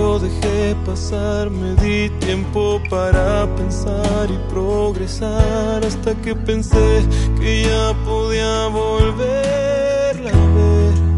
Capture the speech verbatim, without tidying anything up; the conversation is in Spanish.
lo dejé pasar, me di tiempo para pensar y progresar, hasta que pensé que ya podía volverla a ver.